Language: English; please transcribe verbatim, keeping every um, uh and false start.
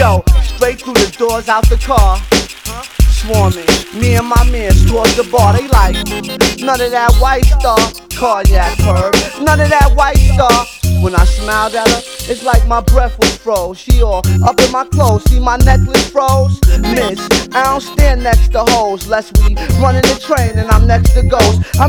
Yo, straight through the doors out the car, swarming. Me and my mans towards the bar. They like, none of that white star, cognac herb, none of that white star. When I smiled at her, it's like my breath was froze. She all up in my clothes, see my necklace froze? Miss, I don't stand next to hoes, lest we running the train and I'm next to ghosts. I'm